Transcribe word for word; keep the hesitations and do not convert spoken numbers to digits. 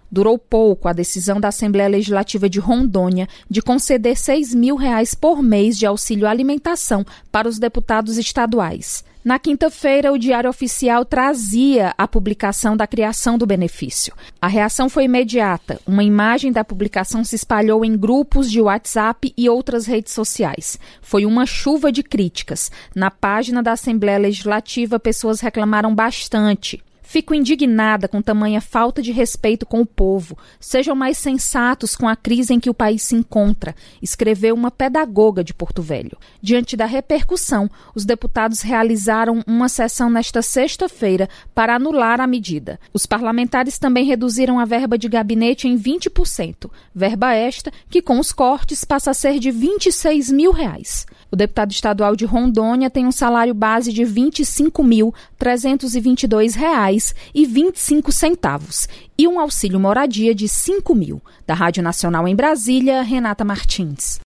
Durou pouco a decisão da Assembleia Legislativa de Rondônia de conceder seis mil reais por mês de auxílio alimentação para os deputados estaduais. Na quinta-feira, o Diário Oficial trazia a publicação da criação do benefício. A reação foi imediata. Uma imagem da publicação se espalhou em grupos de WhatsApp e outras redes sociais. Foi uma chuva de críticas. Na página da Assembleia Legislativa, pessoas reclamaram bastante. Fico indignada com tamanha falta de respeito com o povo. Sejam mais sensatos com a crise em que o país se encontra, escreveu uma pedagoga de Porto Velho. Diante da repercussão, os deputados realizaram uma sessão nesta sexta-feira para anular a medida. Os parlamentares também reduziram a verba de gabinete em vinte por cento, verba esta que, com os cortes, passa a ser de vinte e seis mil reais. O deputado estadual de Rondônia tem um salário base de vinte e cinco mil trezentos e vinte e dois reais e vinte e cinco centavos e um auxílio moradia de cinco mil. Da Rádio Nacional em Brasília, Renata Martins.